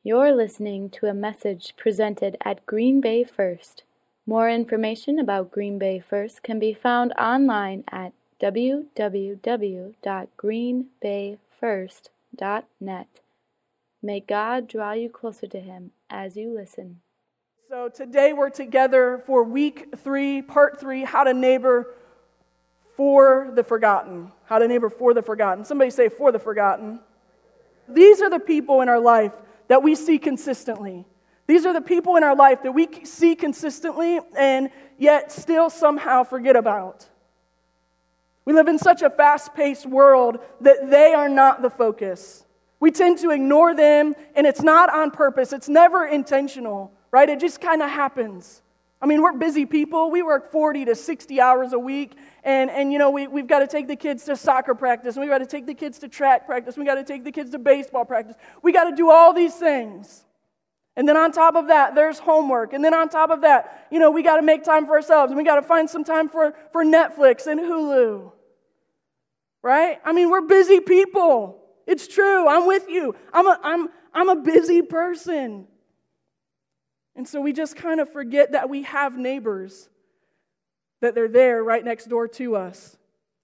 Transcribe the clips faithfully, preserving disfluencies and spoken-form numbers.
You're listening to a message presented at Green Bay First. More information about Green Bay First can be found online at w w w dot green bay first dot net. May God draw you closer to Him as you listen. So today we're together for week three, part three, how to neighbor for the forgotten. How to neighbor for the forgotten. Somebody say for the forgotten. These are the people in our life that we see consistently. These are the people in our life that we see consistently and yet still somehow forget about. We live in such a fast-paced world that they are not the focus. We tend to ignore them, and it's not on purpose. It's never intentional, right? It just kind of happens. I mean, we're busy people. We work forty to sixty hours a week, and, and you know, we, we've got to take the kids to soccer practice, and we've got to take the kids to track practice, we've got to take the kids to baseball practice. We got to do all these things. And then on top of that, there's homework. And then on top of that, you know, we got to make time for ourselves, and we got to find some time for, for Netflix and Hulu. Right? I mean, we're busy people. It's true. I'm with you. I'm a, I'm, I'm a busy person. And so we just kind of forget that we have neighbors, that they're there right next door to us.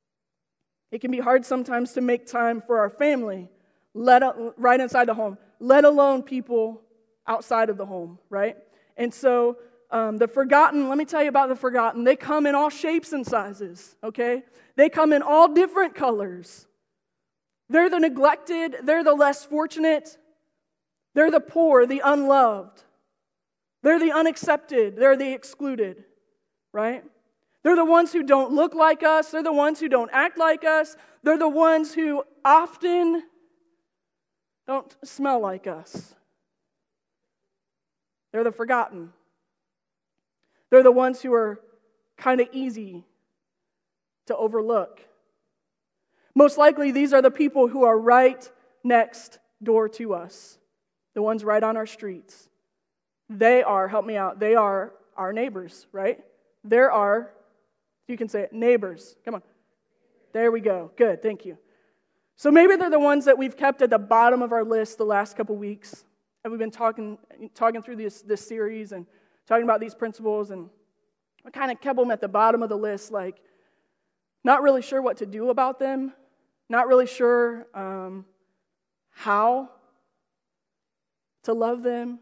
It can be hard sometimes to make time for our family, let right inside the home, let alone people outside of the home, right? And so um, the forgotten, let me tell you about the forgotten. They come in all shapes and sizes, okay? They come in all different colors. They're the neglected, they're the less fortunate, they're the poor, the unloved. They're the unaccepted. They're the excluded, right? They're the ones who don't look like us. They're the ones who don't act like us. They're the ones who often don't smell like us. They're the forgotten. They're the ones who are kind of easy to overlook. Most likely, these are the people who are right next door to us, the ones right on our streets. They are, help me out, they are our neighbors, right? There are, you can say it, neighbors. Come on. There we go. Good, thank you. So maybe they're the ones that we've kept at the bottom of our list the last couple weeks. And we've been talking talking through this, this series and talking about these principles, and I kind of kept them at the bottom of the list, like not really sure what to do about them, not really sure um, how to love them.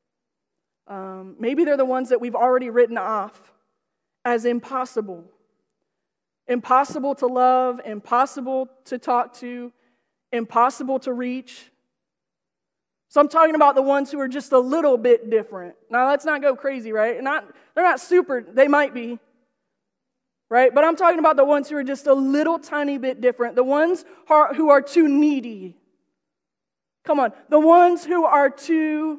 Um, maybe they're the ones that we've already written off as impossible. Impossible to love, impossible to talk to, impossible to reach. So I'm talking about the ones who are just a little bit different. Now, let's not go crazy, right? Not, they're not super, they might be, right? But I'm talking about the ones who are just a little tiny bit different. The ones who are, who are too needy. Come on. The ones who are too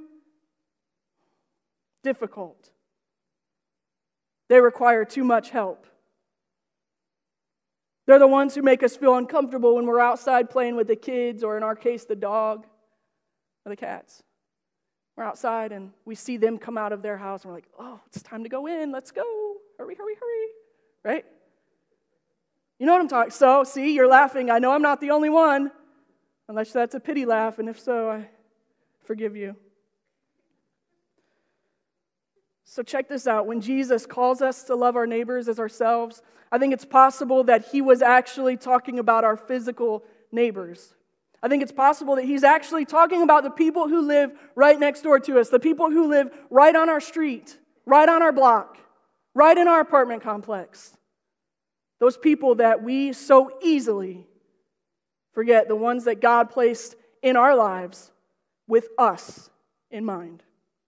difficult. They require too much help. They're the ones who make us feel uncomfortable when we're outside playing with the kids, or in our case, the dog or the cats. We're outside and we see them come out of their house and we're like, oh, it's time to go in. Let's go. Hurry, hurry, hurry. Right? You know what I'm talking. So, see, you're laughing. I know I'm not the only one. Unless that's a pity laugh, and if so, I forgive you. So check this out. When Jesus calls us to love our neighbors as ourselves, I think it's possible that he was actually talking about our physical neighbors. I think it's possible that he's actually talking about the people who live right next door to us, the people who live right on our street, right on our block, right in our apartment complex. Those people that we so easily forget, the ones that God placed in our lives with us in mind.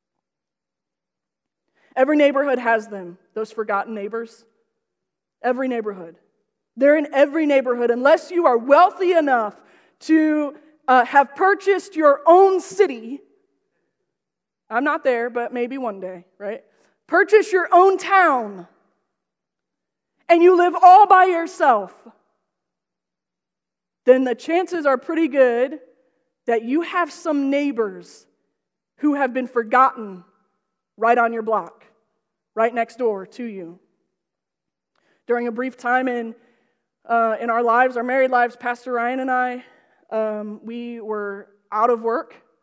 Every neighborhood has them, those forgotten neighbors. Every neighborhood. They're in every neighborhood. Unless you are wealthy enough to uh, have purchased your own city, I'm not there, but maybe one day, right? Purchase your own town, and you live all by yourself, then the chances are pretty good that you have some neighbors who have been forgotten right on your block, right next door to you. During a brief time in uh, in our lives, our married lives, Pastor Ryan and I, um, we were out of work,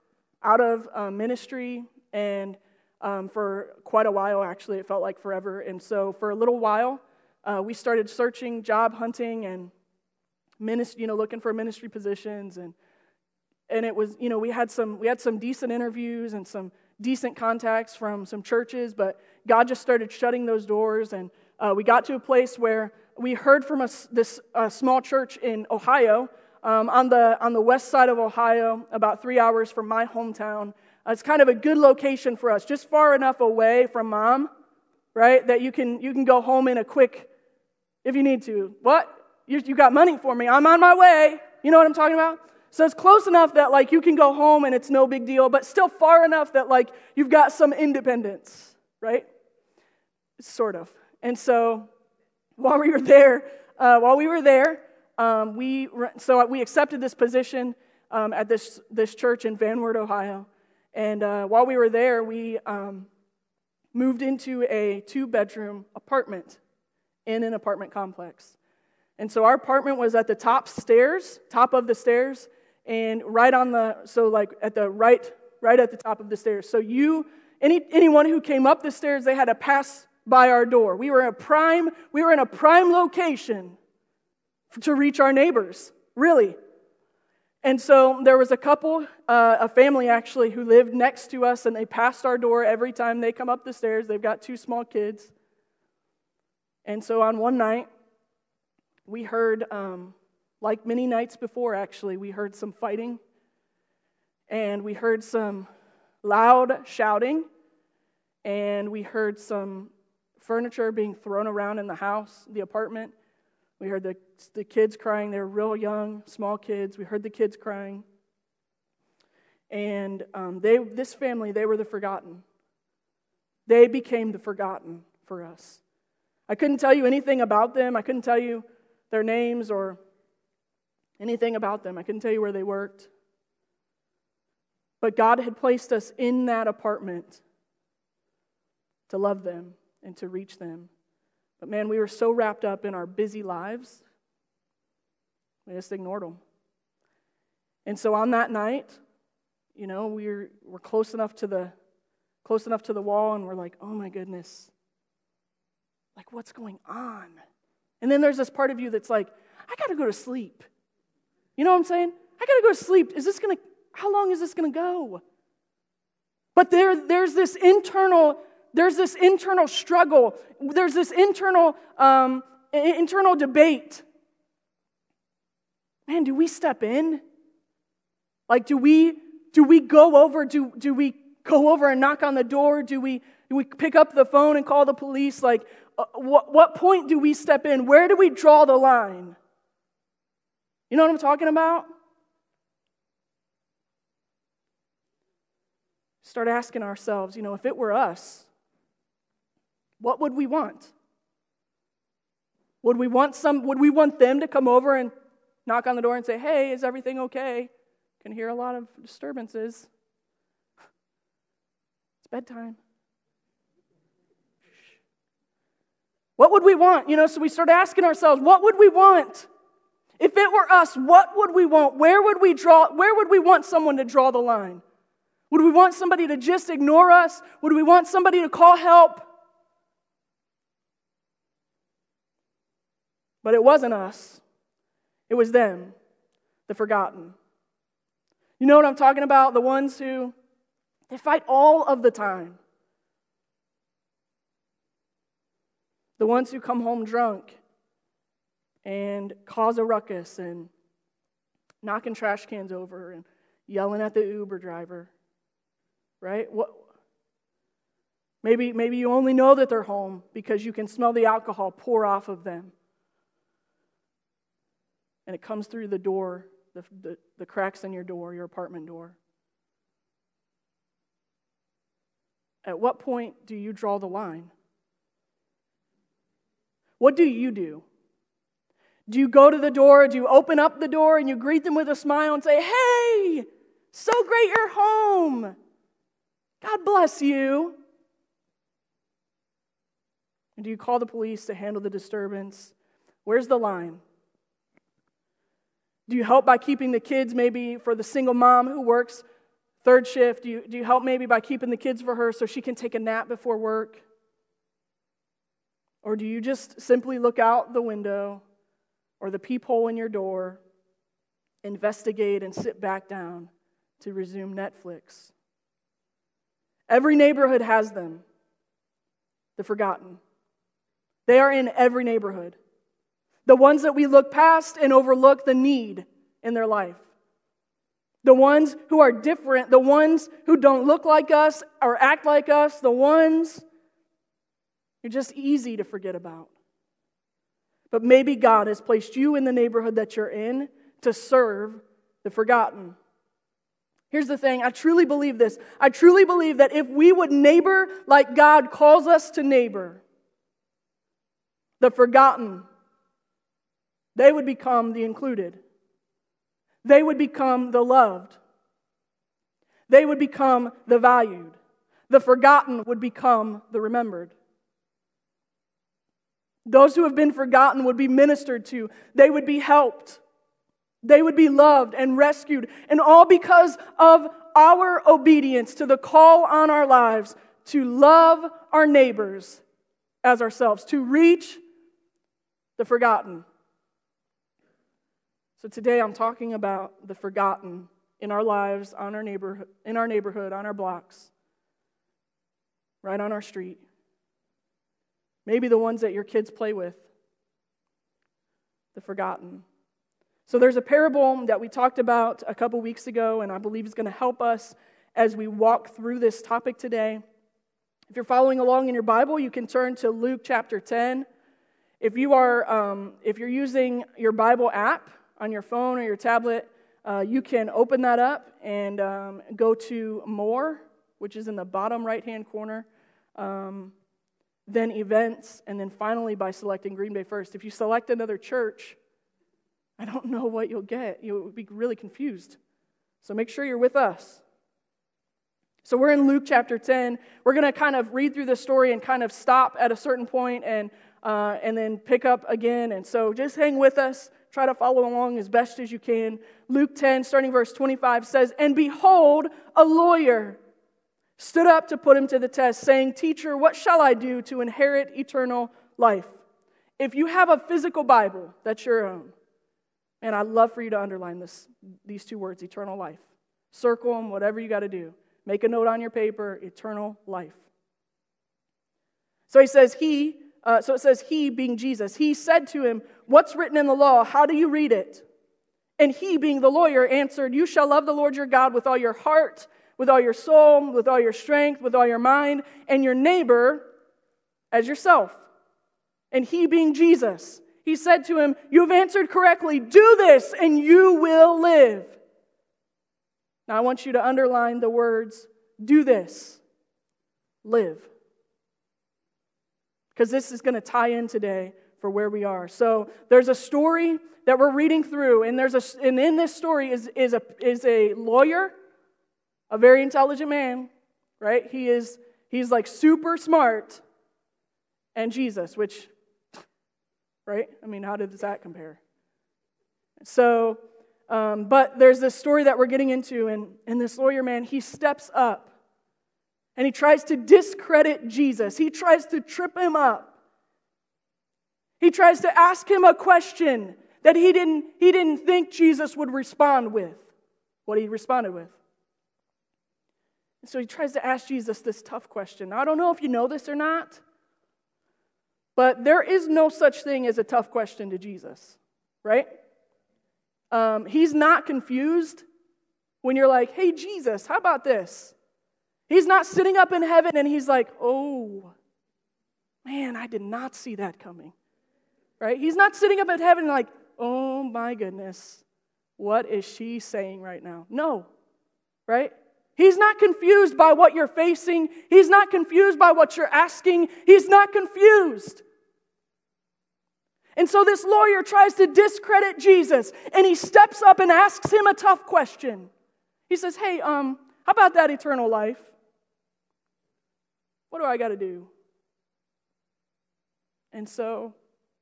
out of uh, ministry, and um, for quite a while, actually, it felt like forever. And so for a little while, uh, we started searching, job hunting, and ministry, you know, looking for ministry positions, and and it was, you know, we had some we had some decent interviews and some decent contacts from some churches, but God just started shutting those doors, and uh, we got to a place where we heard from a, this uh, small church in Ohio, um, on the on the west side of Ohio, about three hours from my hometown. Uh, it's kind of a good location for us, just far enough away from mom, right, that you can you can go home in a quick, if you need to. What? You, you got money for me? I'm on my way. You know what I'm talking about? So it's close enough that like you can go home and it's no big deal, but still far enough that like you've got some independence, right? Sort of. And so while we were there, uh, while we were there, um, we so we accepted this position um, at this this church in Van Wert, Ohio. And uh, while we were there, we um, moved into a two-bedroom apartment in an apartment complex. And so our apartment was at the top stairs, top of the stairs, and right on the, so like at the right, right at the top of the stairs. So you, any anyone who came up the stairs, they had to pass by our door. We were in a prime, we were in a prime location to reach our neighbors, really. And so there was a couple, uh, a family actually, who lived next to us, and they passed our door every time they come up the stairs. They've got two small kids. And so on one night, we heard, um, like many nights before actually, we heard some fighting, and we heard some loud shouting, and we heard some furniture being thrown around in the house, the apartment. We heard the, the kids crying. They were real young, small kids. We heard the kids crying. And um, they, this family, they were the forgotten. They became the forgotten for us. I couldn't tell you anything about them. I couldn't tell you their names or anything about them. I couldn't tell you where they worked. But God had placed us in that apartment to love them and to reach them. But man, we were so wrapped up in our busy lives, we just ignored them. And so on that night, you know, we were, we're close enough to the close enough to the wall, and we're like, oh my goodness, like what's going on? And then there's this part of you that's like, I got to go to sleep. You know what I'm saying? I got to go to sleep. Is this going to, how long is this going to go? But there, there's this internal, there's this internal struggle. There's this internal, um, internal debate. Man, do we step in? Like, do we, do we go over, do, do we go over and knock on the door? Do we, do we pick up the phone and call the police? Like, uh, what, what point do we step in? Where do we draw the line? You know what I'm talking about? Start asking ourselves, you know, if it were us, what would we want? Would we want some, would we want them to come over and knock on the door and say, hey, is everything okay? Can hear a lot of disturbances. It's bedtime. What would we want? You know, so we start asking ourselves, what would we want? If it were us, what would we want? Where would we draw, where would we want someone to draw the line? Would we want somebody to just ignore us? Would we want somebody to call help? But it wasn't us. It was them, the forgotten. You know what I'm talking about? The ones who, they fight all of the time. The ones who come home drunk and cause a ruckus and knocking trash cans over and yelling at the Uber driver. Right? What? Maybe, maybe you only know that they're home because you can smell the alcohol pour off of them. And it comes through the door, the, the, the cracks in your door, your apartment door. At what point do you draw the line? What do you do? Do you go to the door? Do you open up the door and you greet them with a smile and say, hey, so great you're home. God bless you. And do you call the police to handle the disturbance? Where's the line? Do you help by keeping the kids, maybe for the single mom who works Third shift, do you, do you help maybe by keeping the kids for her so she can take a nap before work? Or do you just simply look out the window or the peephole in your door, investigate, and sit back down to resume Netflix? Every neighborhood has them, the forgotten. They are in every neighborhood. The ones that we look past and overlook the need in their life. The ones who are different, the ones who don't look like us or act like us, the ones you're just easy to forget about. But maybe God has placed you in the neighborhood that you're in to serve the forgotten. Here's the thing, I truly believe this. I truly believe that if we would neighbor like God calls us to neighbor, the forgotten, they would become the included. They would become the loved. They would become the valued. The forgotten would become the remembered. Those who have been forgotten would be ministered to. They would be helped. They would be loved and rescued. And all because of our obedience to the call on our lives to love our neighbors as ourselves, to reach the forgotten. So today I'm talking about the forgotten in our lives, on our neighborhood, in our neighborhood, on our blocks, right on our street. Maybe the ones that your kids play with, the forgotten. So there's a parable that we talked about a couple weeks ago, and I believe is going to help us as we walk through this topic today. If you're following along in your Bible, you can turn to Luke chapter ten. If you are, um, if you're using your Bible app on your phone or your tablet, uh, you can open that up and um, go to More, which is in the bottom right-hand corner. Um, then events, and then finally by selecting Green Bay First. If you select another church, I don't know what you'll get. You'll be really confused. So make sure you're with us. So we're in Luke chapter ten. We're going to kind of read through the story and kind of stop at a certain point and uh, and then pick up again. And so just hang with us. Try to follow along as best as you can. Luke ten, starting verse twenty-five, says, "And behold, a lawyer stood up to put him to the test, saying, 'Teacher, what shall I do to inherit eternal life?'" If you have a physical Bible that's your own, and I'd love for you to underline this, these two words, eternal life. Circle them, whatever you got to do. Make a note on your paper, eternal life. So he says, he, uh, so it says he being Jesus. He said to him, "What's written in the law? How do you read it?" And he being the lawyer answered, "You shall love the Lord your God with all your heart, with all your soul, with all your strength, with all your mind, and your neighbor as yourself." And he being Jesus, he said to him, "You have answered correctly. Do this and you will live." Now I want you to underline the words, do this, live. Because this is going to tie in today for where we are. So there's a story that we're reading through, and there's a, and in this story is, is, a, is a lawyer, a very intelligent man, right? He is, he's like super smart, and Jesus, which, right? I mean, how does that compare? So, um, but there's this story that we're getting into, and, and this lawyer man, he steps up, and he tries to discredit Jesus. He tries to trip him up. He tries to ask him a question that he didn't, he didn't think Jesus would respond with, what he responded with. So he tries to ask Jesus this tough question. Now, I don't know if you know this or not, but there is no such thing as a tough question to Jesus, right? Um, he's not confused when you're like, "Hey, Jesus, how about this?" He's not sitting up in heaven and he's like, "Oh, man, I did not see that coming," right? He's not sitting up in heaven like, "Oh, my goodness, what is she saying right now?" No, right? He's not confused by what you're facing. He's not confused by what you're asking. He's not confused. And so this lawyer tries to discredit Jesus, and he steps up and asks him a tough question. He says, "Hey, um, how about that eternal life? What do I got to do?" And so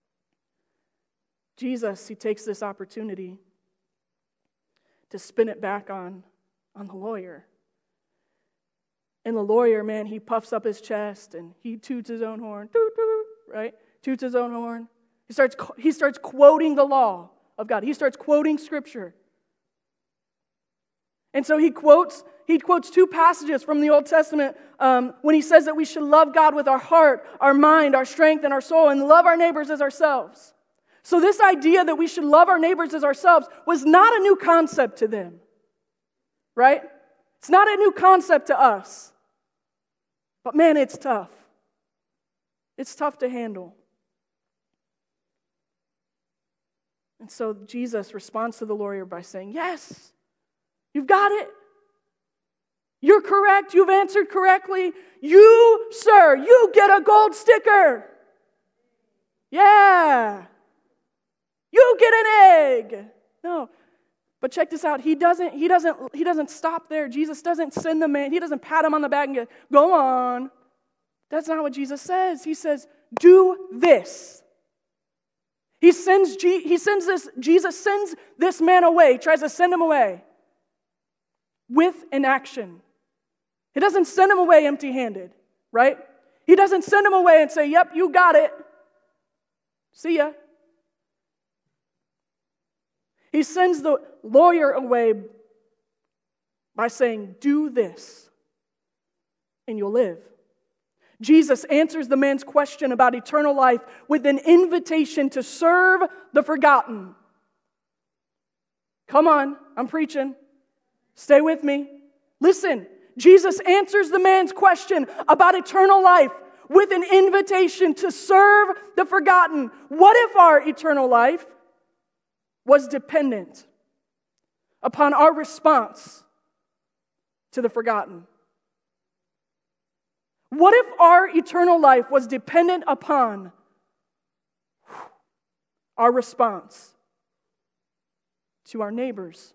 Jesus, he takes this opportunity to spin it back on, on the lawyer. And the lawyer, man, he puffs up his chest and he toots his own horn, toot, toot, right? Toots his own horn. He starts, he starts quoting the law of God. He starts quoting Scripture. And so he quotes, he quotes two passages from the Old Testament um, when he says that we should love God with our heart, our mind, our strength, and our soul, and love our neighbors as ourselves. So this idea that we should love our neighbors as ourselves was not a new concept to them, right? It's not a new concept to us. But man, it's tough. It's tough to handle. And so Jesus responds to the lawyer by saying, yes, you've got it. You're correct. You've answered correctly. You, sir, you get a gold sticker. Yeah. You get an egg. No. But check this out. He doesn't, he doesn't, he doesn't stop there. Jesus doesn't send the man. He doesn't pat him on the back and go, go on. That's not what Jesus says. He says, do this. He sends, he sends this, Jesus sends this man away, tries to send him away with an action. He doesn't send him away empty-handed, right? He doesn't send him away and say, yep, you got it. See ya. He sends the lawyer away by saying, do this, and you'll live. Jesus answers the man's question about eternal life with an invitation to serve the forgotten. Come on, I'm preaching. Stay with me. Listen, Jesus answers the man's question about eternal life with an invitation to serve the forgotten. What if our eternal life was dependent upon our response to the forgotten? What if our eternal life was dependent upon our response to our neighbors?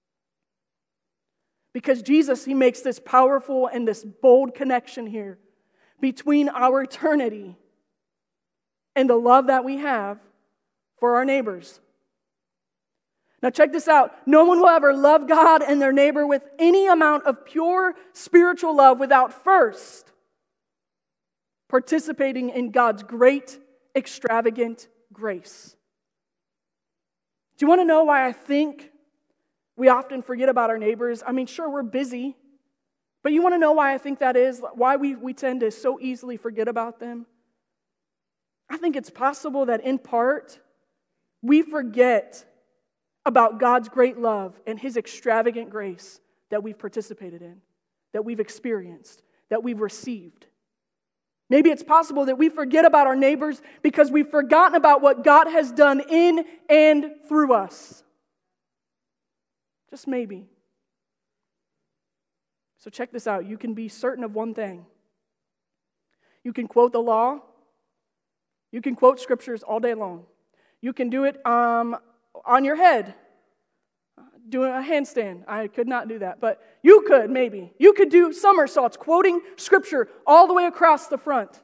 Because Jesus, he makes this powerful and this bold connection here between our eternity and the love that we have for our neighbors. Now check this out. No one will ever love God and their neighbor with any amount of pure spiritual love without first participating in God's great, extravagant grace. Do you want to know why I think we often forget about our neighbors? I mean, sure, we're busy, but you want to know why I think that is? Why we, we tend to so easily forget about them? I think it's possible that in part, we forget about God's great love and His extravagant grace that we've participated in, that we've experienced, that we've received. Maybe it's possible that we forget about our neighbors because we've forgotten about what God has done in and through us. Just maybe. So check this out. You can be certain of one thing. You can quote the law. You can quote scriptures all day long. You can do it um, on your head, doing a handstand. I could not do that, but you could maybe. You could do somersaults, quoting scripture all the way across the front.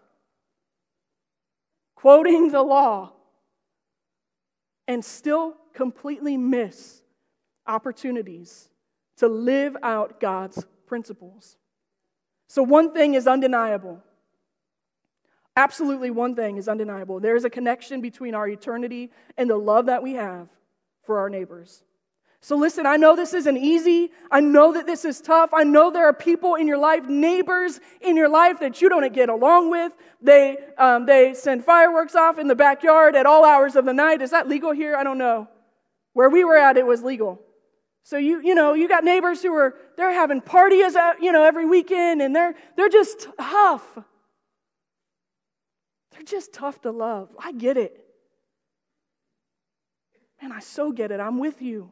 Quoting the law. And still completely miss opportunities to live out God's principles. So one thing is undeniable. Absolutely one thing is undeniable. There is a connection between our eternity and the love that we have for our neighbors. So listen, I know this isn't easy. I know that this is tough. I know there are people in your life, neighbors in your life that you don't get along with. They um, they send fireworks off in the backyard at all hours of the night. Is that legal here? I don't know. Where we were at, it was legal. So you you know you got neighbors who are they're having parties you know every weekend, and they're they're just tough. They're just tough to love. I get it. Man, I so get it. I'm with you.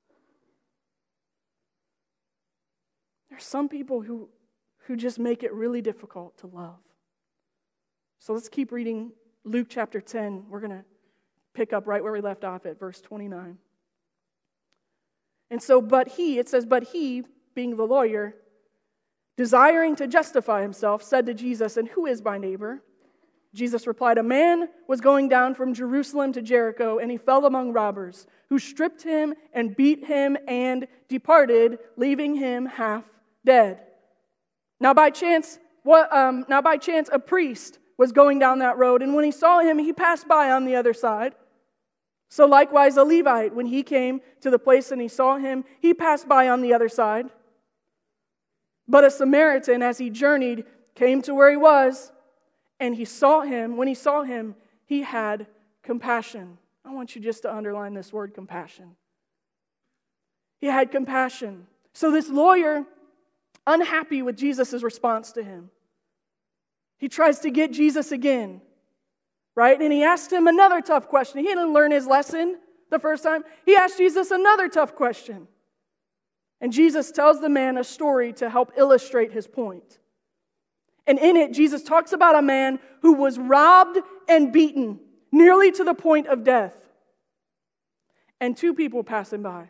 There's some people who, who just make it really difficult to love. So let's keep reading Luke chapter ten. We're going to pick up right where we left off at verse twenty-nine. And so, but he, it says, but he, being the lawyer, desiring to justify himself, said to Jesus, and who is my neighbor? Jesus replied, a man was going down from Jerusalem to Jericho, and he fell among robbers, who stripped him and beat him and departed, leaving him half dead. Now by chance, what, um, now by chance, a priest was going down that road, and when he saw him, he passed by on the other side. So likewise, a Levite, when he came to the place and he saw him, he passed by on the other side. But a Samaritan, as he journeyed, came to where he was, and he saw him. When he saw him, he had compassion. I want you just to underline this word, compassion. He had compassion. So this lawyer, unhappy with Jesus' response to him, he tries to get Jesus again, right? And he asked him another tough question. He didn't learn his lesson the first time. He asked Jesus another tough question. And Jesus tells the man a story to help illustrate his point. And in it, Jesus talks about a man who was robbed and beaten, nearly to the point of death. And two people passing by.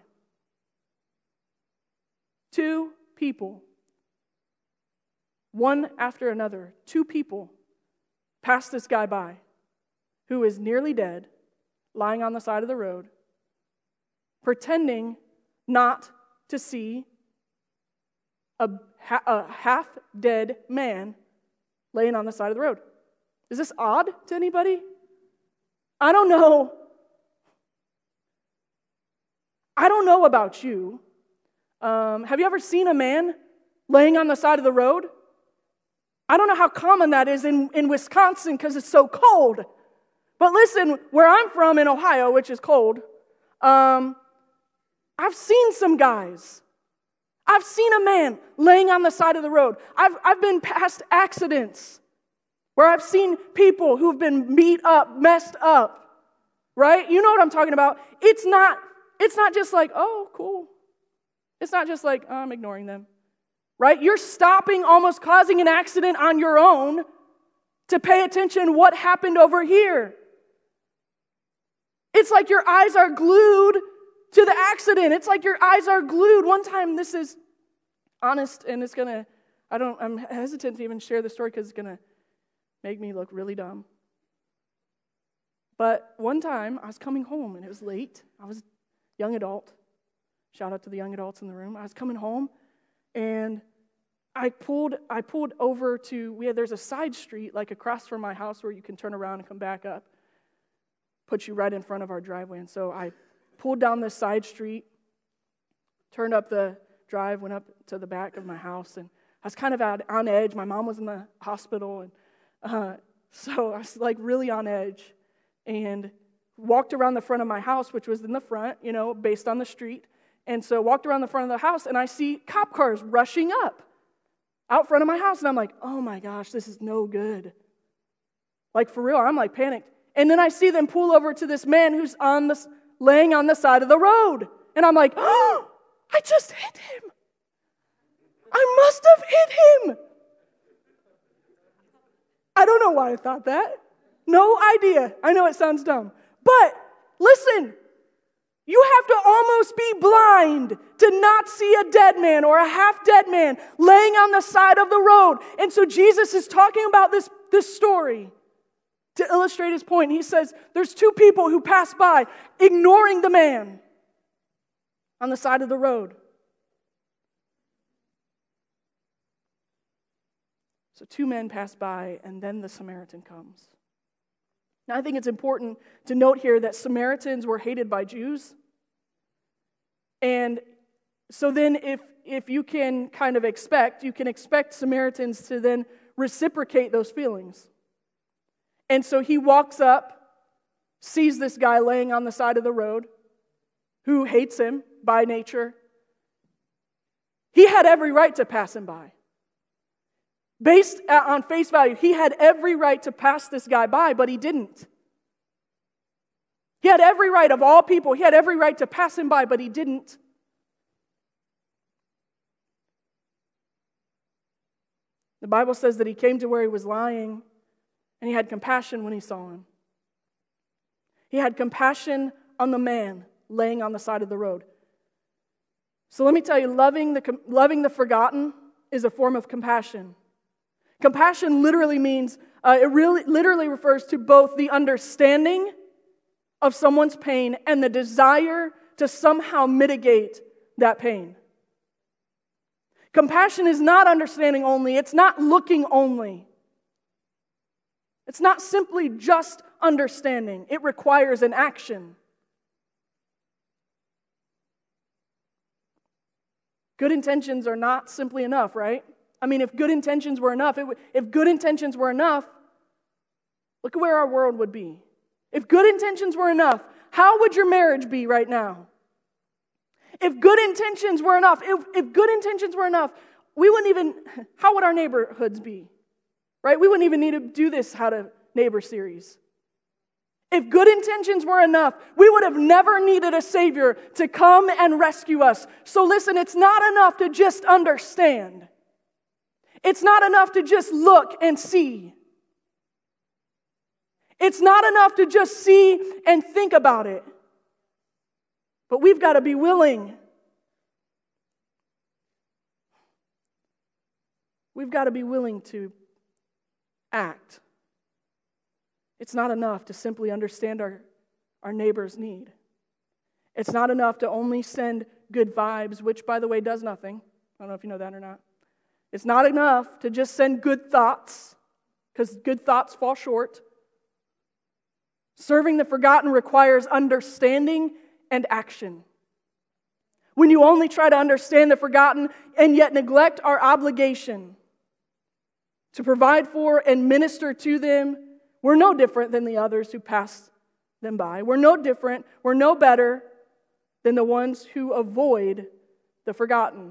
Two people. One after another. Two people pass this guy by, who is nearly dead, lying on the side of the road, pretending not to see a, ha- a half-dead man laying on the side of the road. Is this odd to anybody? I don't know. I don't know about you. Um, have you ever seen a man laying on the side of the road? I don't know how common that is in, in Wisconsin because it's so cold. But listen, where I'm from in Ohio, which is cold, um, I've seen some guys. I've seen a man laying on the side of the road. I've, I've been past accidents where I've seen people who've been beat up, messed up, right? You know what I'm talking about. It's not, it's not just like, oh, cool. It's not just like, oh, I'm ignoring them, right? You're stopping, almost causing an accident on your own to pay attention what happened over here. It's like your eyes are glued to the accident. It's like your eyes are glued. One time, this is honest, and it's going to, I don't, I'm hesitant to even share the story because it's going to make me look really dumb. But one time, I was coming home, and it was late. I was a young adult. Shout out to the young adults in the room. I was coming home, and I pulled I pulled over to, we had, there's a side street like across from my house where you can turn around and come back up. Put you right in front of our driveway. And so I pulled down this side street, turned up the drive, went up to the back of my house, and I was kind of out, on edge. My mom was in the hospital, and uh, so I was like really on edge, and walked around the front of my house, which was in the front, you know, based on the street. And so walked around the front of the house, and I see cop cars rushing up out front of my house, and I'm like, oh my gosh, this is no good. Like for real, I'm like panicked. And then I see them pull over to this man who's on this, laying on the side of the road. And I'm like, oh, I just hit him. I must have hit him. I don't know why I thought that. No idea. I know it sounds dumb. But listen, you have to almost be blind to not see a dead man or a half-dead man laying on the side of the road. And so Jesus is talking about this, this story to illustrate his point. He says, there's two people who pass by, ignoring the man on the side of the road. So two men pass by, and then the Samaritan comes. Now, I think it's important to note here that Samaritans were hated by Jews. And so then if, if you can kind of expect, you can expect Samaritans to then reciprocate those feelings. And so he walks up, sees this guy laying on the side of the road, who hates him by nature. He had every right to pass him by. Based on face value, he had every right to pass this guy by, but he didn't. He had every right of all people, he had every right to pass him by, but he didn't. The Bible says that he came to where he was lying, and he had compassion when he saw him. He had compassion on the man laying on the side of the road. So let me tell you, loving the, loving the forgotten is a form of compassion. Compassion literally means, uh, it really literally refers to both the understanding of someone's pain and the desire to somehow mitigate that pain. Compassion is not understanding only. It's not looking only. It's not simply just understanding. It requires an action. Good intentions are not simply enough, right? I mean, if good intentions were enough, it w- if good intentions were enough, look at where our world would be. If good intentions were enough, how would your marriage be right now? If good intentions were enough, if, if good intentions were enough, we wouldn't even, how would our neighborhoods be? Right? We wouldn't even need to do this How to Neighbor series. If good intentions were enough, we would have never needed a Savior to come and rescue us. So listen, it's not enough to just understand. It's not enough to just look and see. It's not enough to just see and think about it. But we've got to be willing. We've got to be willing to act. It's not enough to simply understand our, our neighbor's need. It's not enough to only send good vibes, which, by the way, does nothing. I don't know if you know that or not. It's not enough to just send good thoughts, because good thoughts fall short. Serving the forgotten requires understanding and action. When you only try to understand the forgotten and yet neglect our obligation to provide for and minister to them, we're no different than the others who pass them by. We're no different, we're no better than the ones who avoid the forgotten.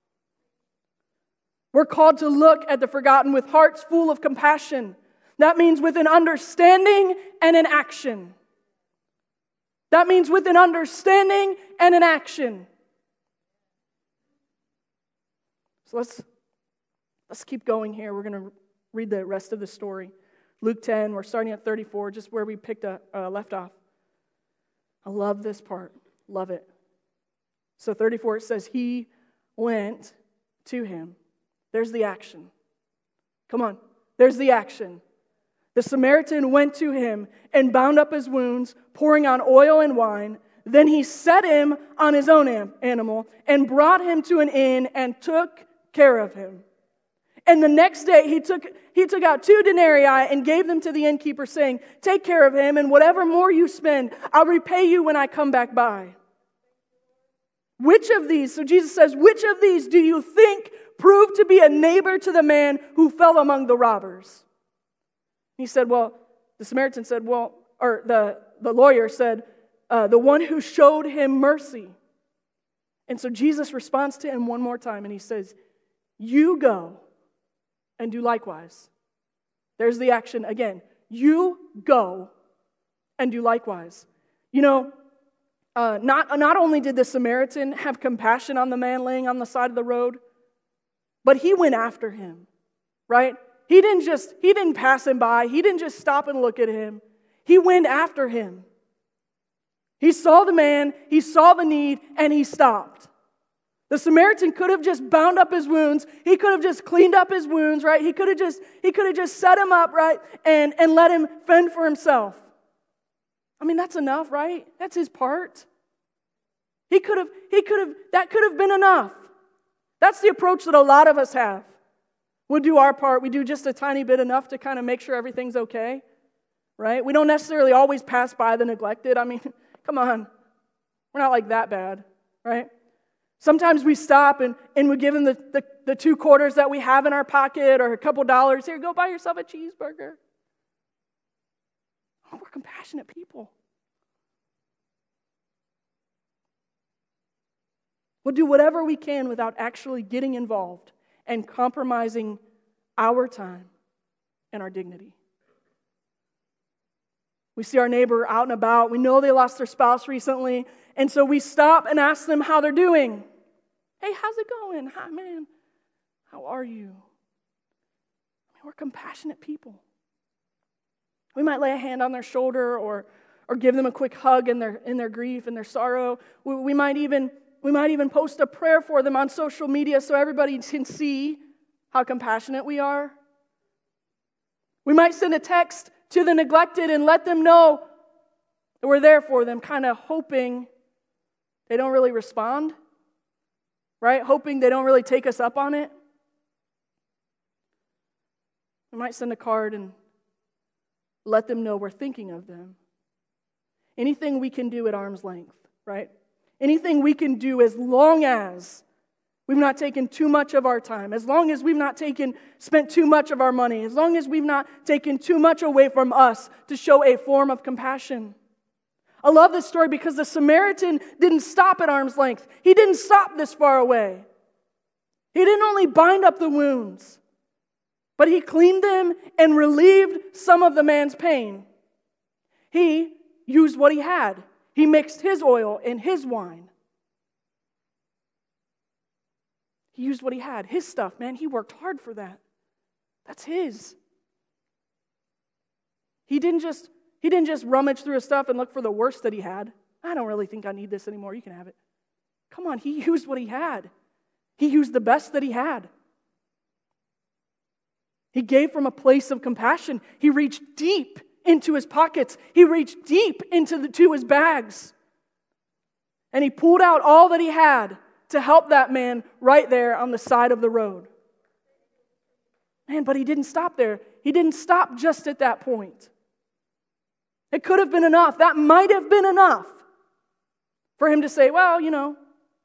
We're called to look at the forgotten with hearts full of compassion. That means with an understanding and an action. That means with an understanding and an action. So let's, let's keep going here. We're going to read the rest of the story. Luke ten, we're starting at thirty-four, just where we picked up, uh, left off. I love this part. Love it. So thirty-four, it says, he went to him. There's the action. Come on. There's the action. The Samaritan went to him and bound up his wounds, pouring on oil and wine. Then he set him on his own am- animal and brought him to an inn and took care of him. And the next day he took he took out two denarii and gave them to the innkeeper, saying, take care of him, and whatever more you spend, I'll repay you when I come back by. Which of these, so Jesus says, which of these do you think proved to be a neighbor to the man who fell among the robbers? He said, well, the Samaritan said, well, or the, the lawyer said, uh, the one who showed him mercy. And so Jesus responds to him one more time, and he says, you go and do likewise. There's the action again. You go and do likewise. You know, uh, not, not only did the Samaritan have compassion on the man laying on the side of the road, but he went after him, right? He didn't just, he didn't pass him by. He didn't just stop and look at him. He went after him. He saw the man, he saw the need, and he stopped. The Samaritan could have just bound up his wounds. He could have just cleaned up his wounds, right? He could have just, he could have just set him up, right? And, and let him fend for himself. I mean, that's enough, right? That's his part. He could have, he could have, that could have been enough. That's the approach that a lot of us have. We'll do our part. We do just a tiny bit enough to kind of make sure everything's okay, right? We don't necessarily always pass by the neglected. I mean, come on. We're not like that bad, right? Sometimes we stop and, and we give them the, the, the two quarters that we have in our pocket or a couple dollars. Here, go buy yourself a cheeseburger. Oh, we're compassionate people. We'll do whatever we can without actually getting involved and compromising our time and our dignity. We see our neighbor out and about. We know they lost their spouse recently. And so we stop and ask them how they're doing. Hey, how's it going? Hi, man. How are you? I mean, we're compassionate people. We might lay a hand on their shoulder or, or give them a quick hug in their in their grief and their sorrow. We, we might even we might even post a prayer for them on social media so everybody can see how compassionate we are. We might send a text to the neglected and let them know that we're there for them, kind of hoping they don't really respond. right? Hoping they don't really take us up on it. We might send a card and let them know we're thinking of them. Anything we can do at arm's length, right? Anything we can do as long as we've not taken too much of our time, as long as we've not taken, spent too much of our money, as long as we've not taken too much away from us to show a form of compassion. I love this story because the Samaritan didn't stop at arm's length. He didn't stop this far away. He didn't only bind up the wounds, but he cleaned them and relieved some of the man's pain. He used what he had. He mixed his oil and his wine. He used what he had, his stuff, man. He worked hard for that. That's his. He didn't just he didn't just rummage through his stuff and look for the worst that he had. I don't really think I need this anymore. You can have it. Come on, he used what he had. He used the best that he had. He gave from a place of compassion. He reached deep into his pockets. He reached deep into the, to his bags. And he pulled out all that he had to help that man right there on the side of the road. Man, but he didn't stop there. He didn't stop just at that point. It could have been enough. That might have been enough for him to say, well, you know,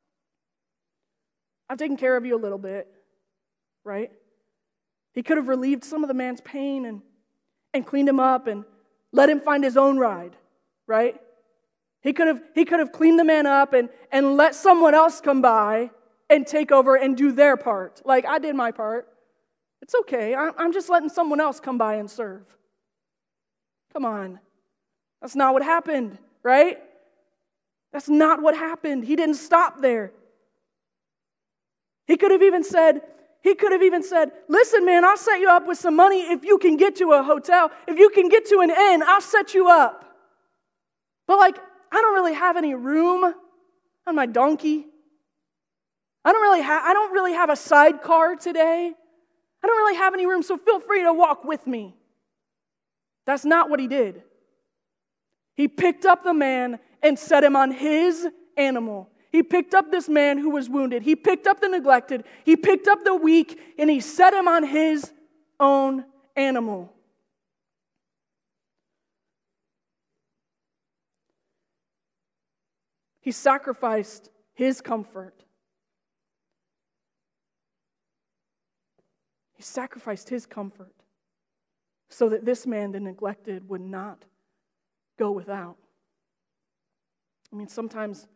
I've taken care of you a little bit, right? He could have relieved some of the man's pain and, and cleaned him up and let him find his own ride, right? He could have he could have cleaned the man up and, and let someone else come by and take over and do their part. Like, I did my part. It's okay. I'm, I'm just letting someone else come by and serve. Come on. That's not what happened, right? That's not what happened. He didn't stop there. He could have even said, he could have even said, listen, man, I'll set you up with some money if you can get to a hotel. If you can get to an inn, I'll set you up. But like, I don't really have any room on my donkey. I don't really have I don't really have a sidecar today. I don't really have any room, so feel free to walk with me. That's not what he did. He picked up the man and set him on his animal. He picked up this man who was wounded. He picked up the neglected. He picked up the weak, and he set him on his own animal. He sacrificed his comfort. He sacrificed his comfort so that this man, the neglected, would not go without. I mean, sometimes,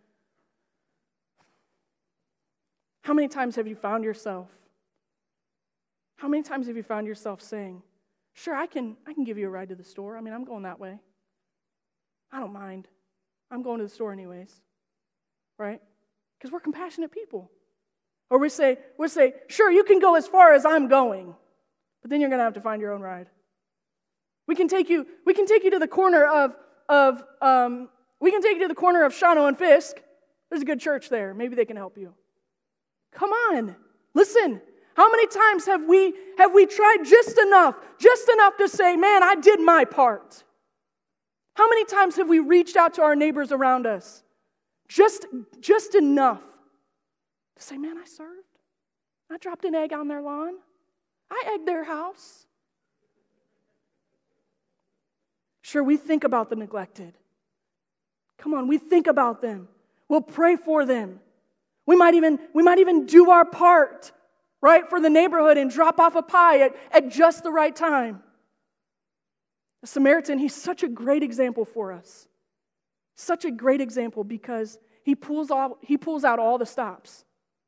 how many times have you found yourself, how many times have you found yourself saying, sure, I can, I can give you a ride to the store. I mean, I'm going that way. I don't mind. I'm going to the store anyways. Right? Because we're compassionate people. Or we say, we say, sure, you can go as far as I'm going, but then you're going to have to find your own ride. We can take you, we can take you to the corner of, of um, we can take you to the corner of Shawano and Fisk. There's a good church there. Maybe they can help you. Come on, listen. How many times have we have we tried just enough, just enough to say, man, I did my part? How many times have we reached out to our neighbors around us? Just, just enough to say, man, I served. I dropped an egg on their lawn. I egged their house. Sure, we think about the neglected. Come on, we think about them. We'll pray for them. We might even, we might even do our part, right, for the neighborhood and drop off a pie at, at just the right time. The Samaritan, he's such a great example for us. Such a great example because he pulls all, he pulls out all the stops.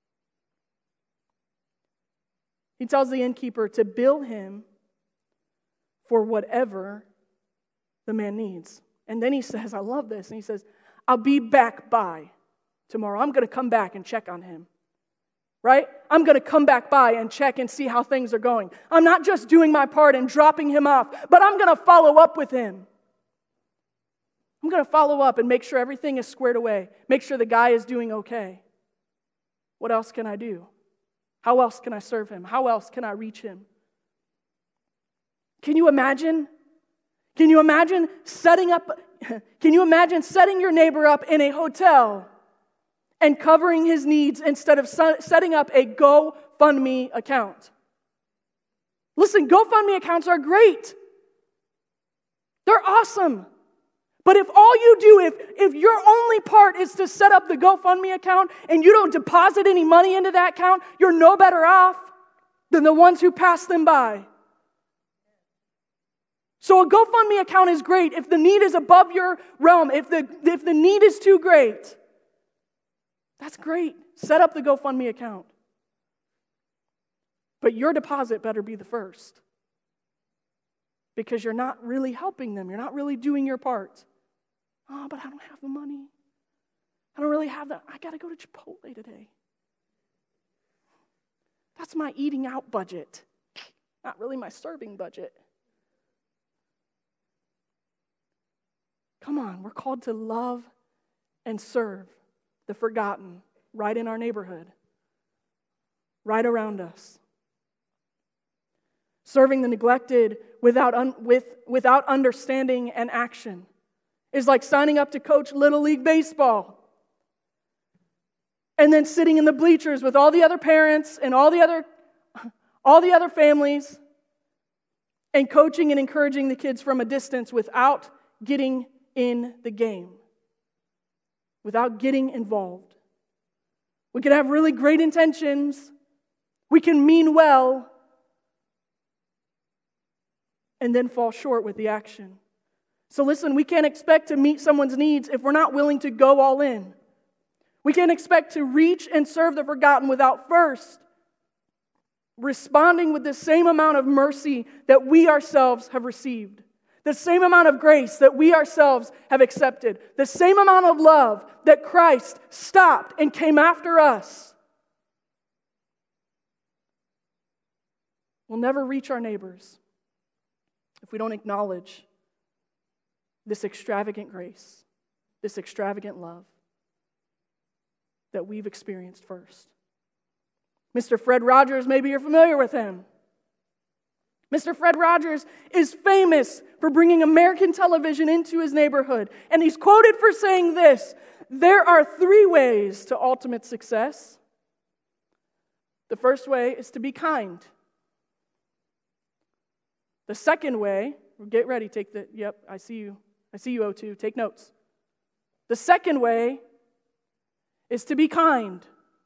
He tells the innkeeper to bill him for whatever the man needs. And then he says, I love this, and he says, I'll be back by tomorrow. I'm going to come back and check on him. Right? I'm going to come back by and check and see how things are going. I'm not just doing my part and dropping him off, but I'm going to follow up with him. I'm going to follow up and make sure everything is squared away. Make sure the guy is doing okay. What else can I do? How else can I serve him? How else can I reach him? Can you imagine? Can you imagine setting up, can you imagine setting your neighbor up in a hotel and covering his needs instead of setting up a GoFundMe account. Listen, GoFundMe accounts are great. They're awesome. But if all you do, if, if your only part is to set up the GoFundMe account and you don't deposit any money into that account, you're no better off than the ones who pass them by. So a GoFundMe account is great if the need is above your realm, if the, if the need is too great. That's great. Set up the GoFundMe account. But your deposit better be the first. Because you're not really helping them. You're not really doing your part. Oh, but I don't have the money. I don't really have that. I got to go to Chipotle today. That's my eating out budget. Not really my serving budget. Come on, we're called to love and serve the forgotten right in our neighborhood, right around us. Serving the neglected without, un, with, without understanding and action is like signing up to coach Little League Baseball and then sitting in the bleachers with all the other parents and all the other, all the other families and coaching and encouraging the kids from a distance without getting in the game, without getting involved. We can have really great intentions. We can mean well and then fall short with the action. So listen, we can't expect to meet someone's needs if we're not willing to go all in. We can't expect to reach and serve the forgotten without first responding with the same amount of mercy that we ourselves have received, the same amount of grace that we ourselves have accepted, the same amount of love that Christ stopped and came after us. We'll never reach our neighbors if we don't acknowledge this extravagant grace, this extravagant love that we've experienced first. Mister Fred Rogers, maybe you're familiar with him. Mister Fred Rogers is famous for bringing American television into his neighborhood. And he's quoted for saying this: there are three ways to ultimate success. The first way is to be kind. The second way, get ready, take the, yep, I see you. I see you, O two, take notes. The second way is to be kind.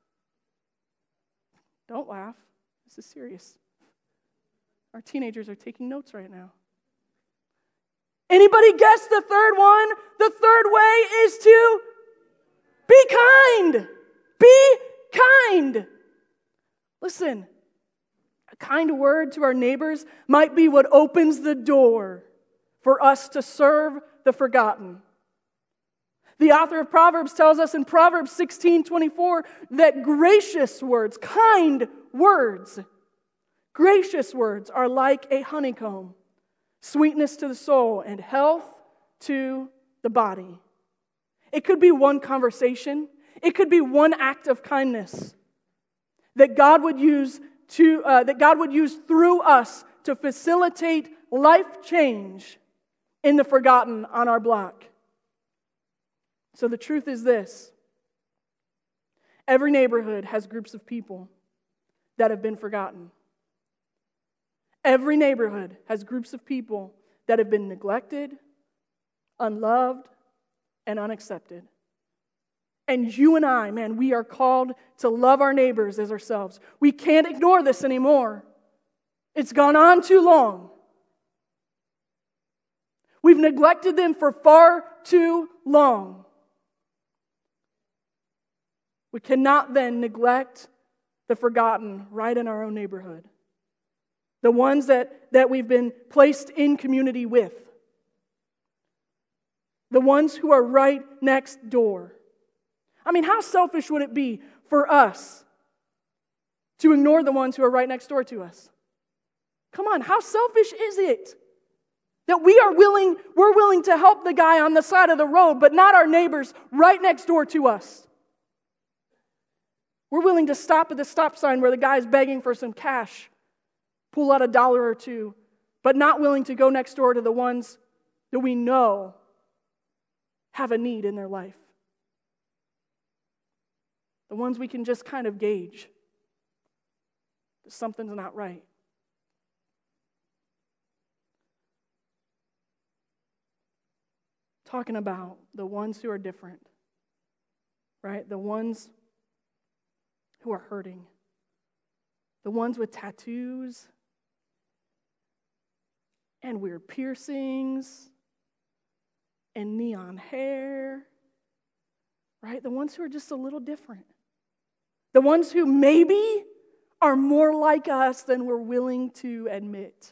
Don't laugh. This is serious. Our teenagers are taking notes right now. Anybody guess the third one? The third way is to be kind. Be kind. Listen, a kind word to our neighbors might be what opens the door for us to serve the forgotten. The author of Proverbs tells us in Proverbs sixteen twenty-four that gracious words, kind words, gracious words are like a honeycomb, sweetness to the soul and health to the body. It could be one conversation. It could be one act of kindness that God would use to uh, that God would use through us to facilitate life change in the forgotten on our block. So the truth is this: every neighborhood has groups of people that have been forgotten. Every neighborhood has groups of people that have been neglected, unloved, and unaccepted. And you and I, man, we are called to love our neighbors as ourselves. We can't ignore this anymore. It's gone on too long. We've neglected them for far too long. We cannot then neglect the forgotten right in our own neighborhood. The ones that, that we've been placed in community with. The ones who are right next door. I mean, how selfish would it be for us to ignore the ones who are right next door to us? Come on, how selfish is it that we are willing, we're willing to help the guy on the side of the road, but not our neighbors right next door to us? We're willing to stop at the stop sign where the guy's begging for some cash, pull out a dollar or two, but not willing to go next door to the ones that we know have a need in their life. The ones we can just kind of gauge. Something's not right. Talking about the ones who are different, right? The ones who are hurting. The ones with tattoos and weird piercings and neon hair, right? The ones who are just a little different. The ones who maybe are more like us than we're willing to admit.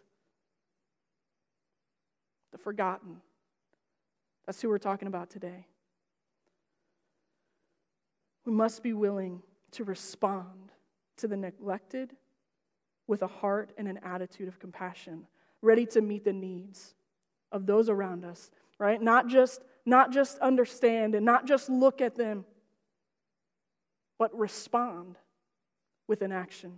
The forgotten. That's who we're talking about today. We must be willing to respond to the neglected with a heart and an attitude of compassion, ready to meet the needs of those around us, right? Not just, not just understand and not just look at them, but respond with an action.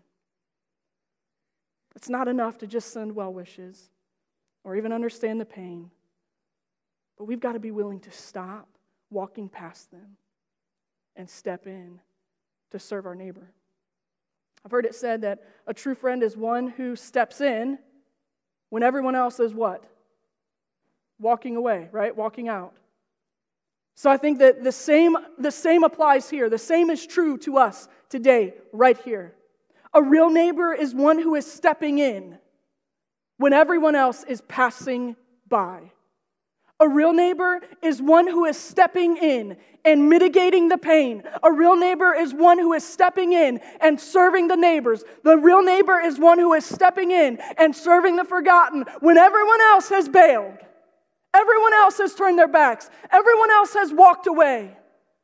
It's not enough to just send well wishes or even understand the pain. But we've got to be willing to stop walking past them and step in to serve our neighbor. I've heard it said that a true friend is one who steps in when everyone else is what? Walking away, right? Walking out. So I think that the same, the same applies here. The same is true to us today, right here. A real neighbor is one who is stepping in when everyone else is passing by. A real neighbor is one who is stepping in and mitigating the pain. A real neighbor is one who is stepping in and serving the neighbors. The real neighbor is one who is stepping in and serving the forgotten when everyone else has bailed. Everyone else has turned their backs. Everyone else has walked away.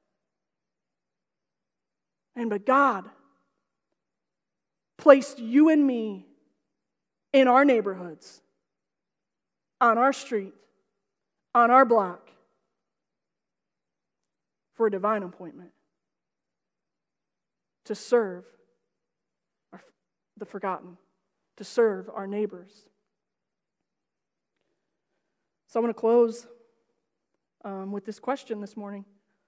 And but God placed you and me in our neighborhoods, on our street, on our block, for a divine appointment to serve our, the forgotten, to serve our neighbors. So I want to close um, with this question this morning.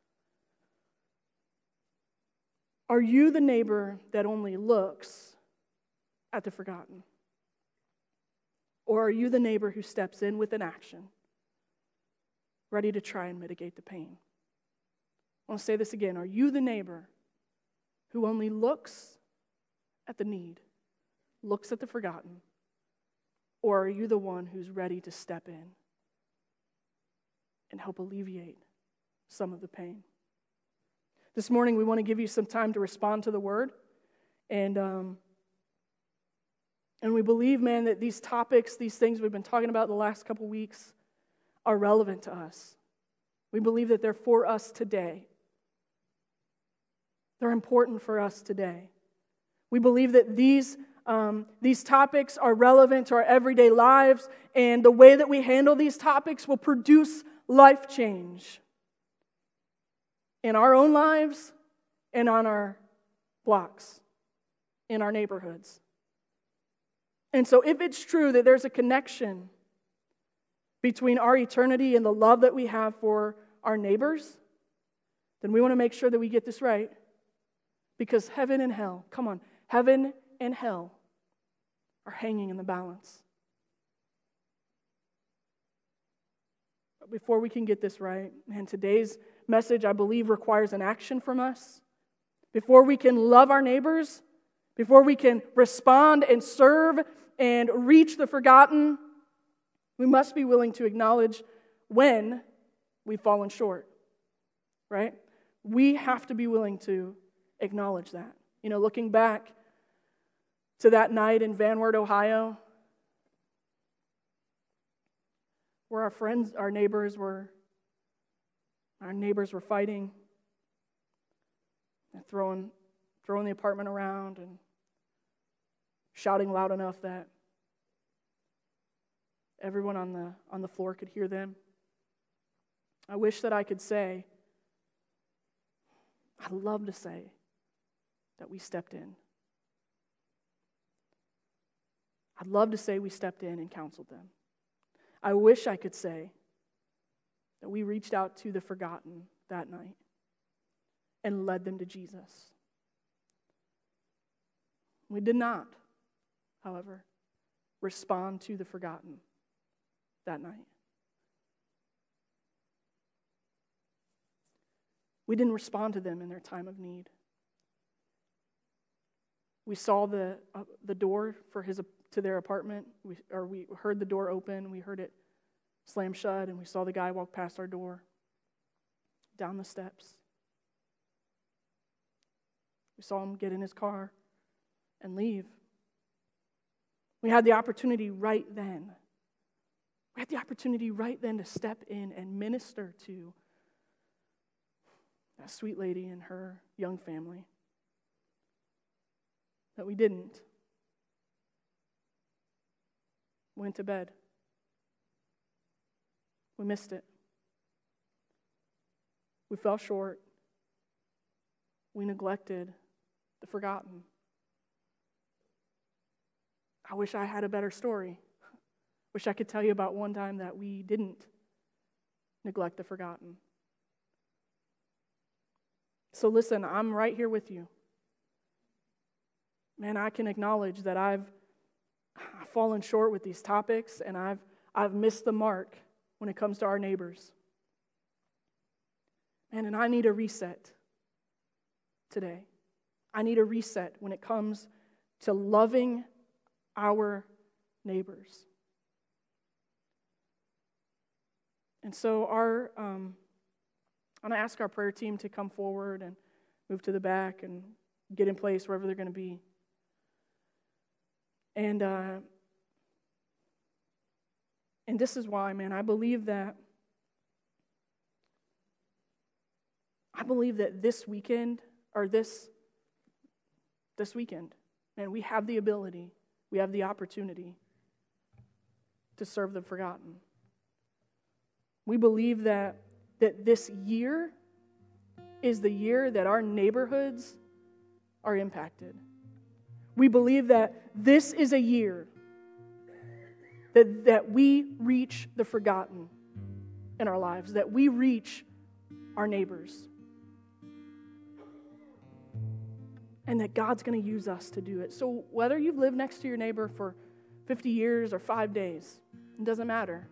Are you the neighbor that only looks at the forgotten? Or are you the neighbor who steps in with an action, ready to try and mitigate the pain? I want to say this again. Are you the neighbor who only looks at the need, looks at the forgotten? Or are you the one who's ready to step in and help alleviate some of the pain? This morning, we want to give you some time to respond to the word. And, um, and we believe, man, that these topics, these things we've been talking about the last couple weeks are relevant to us. We believe that they're for us today. They're important for us today. We believe that these, um, these topics are relevant to our everyday lives, and the way that we handle these topics will produce life change in our own lives and on our blocks, in our neighborhoods. And so if it's true that there's a connection between our eternity and the love that we have for our neighbors, then we want to make sure that we get this right. Because heaven and hell, come on, heaven and hell are hanging in the balance. But before we can get this right, and today's message, I believe, requires an action from us. Before we can love our neighbors, before we can respond and serve and reach the forgotten, we must be willing to acknowledge when we've fallen short, right? We have to be willing to acknowledge that. You know, looking back to that night in Van Wert, Ohio, where our friends, our neighbors were, our neighbors were fighting and throwing, throwing the apartment around and shouting loud enough that everyone on the on the floor could hear them. I wish that I could say, I'd love to say that we stepped in. I'd love to say we stepped in and counseled them. I wish I could say that we reached out to the forgotten that night and led them to Jesus. We did not, however, respond to the forgotten that night. We didn't respond to them in their time of need. We saw the uh, the door for his to their apartment, we, or we heard the door open, we heard it slam shut, and we saw the guy walk past our door, down the steps. We saw him get in his car and leave. We had the opportunity right then. We had the opportunity right then to step in and minister to that sweet lady and her young family. But we didn't. We went to bed. We missed it. We fell short. We neglected the forgotten. I wish I had a better story. Wish I could tell you about one time that we didn't neglect the forgotten. So listen, I'm right here with you. Man, I can acknowledge that I've, I've fallen short with these topics, and I've I've missed the mark when it comes to our neighbors. Man, and I need a reset today. I need a reset when it comes to loving our neighbors. And so our, um, I'm going to ask our prayer team to come forward and move to the back and get in place wherever they're going to be. And uh, and this is why, man, I believe that I believe that this weekend, or this this weekend, man, we have the ability, we have the opportunity to serve the forgotten. We believe that that this year is the year that our neighborhoods are impacted. We believe that this is a year that, that we reach the forgotten in our lives, that we reach our neighbors, and that God's going to use us to do it. So whether you've lived next to your neighbor for fifty years or five days, it doesn't matter.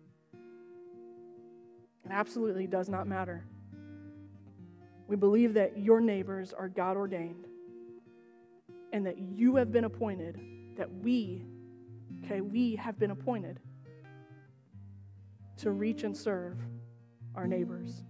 It absolutely does not matter. We believe that your neighbors are God ordained, and that you have been appointed, that we, okay, we have been appointed to reach and serve our neighbors.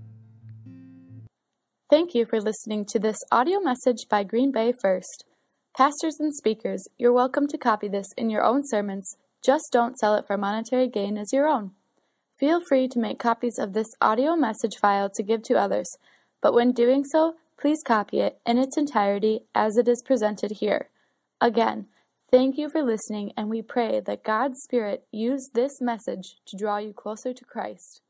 Thank you for listening to this audio message by Green Bay First. Pastors and speakers, you're welcome to copy this in your own sermons. Just don't sell it for monetary gain as your own. Feel free to make copies of this audio message file to give to others, but when doing so, please copy it in its entirety as it is presented here. Again, thank you for listening, and we pray that God's Spirit use this message to draw you closer to Christ.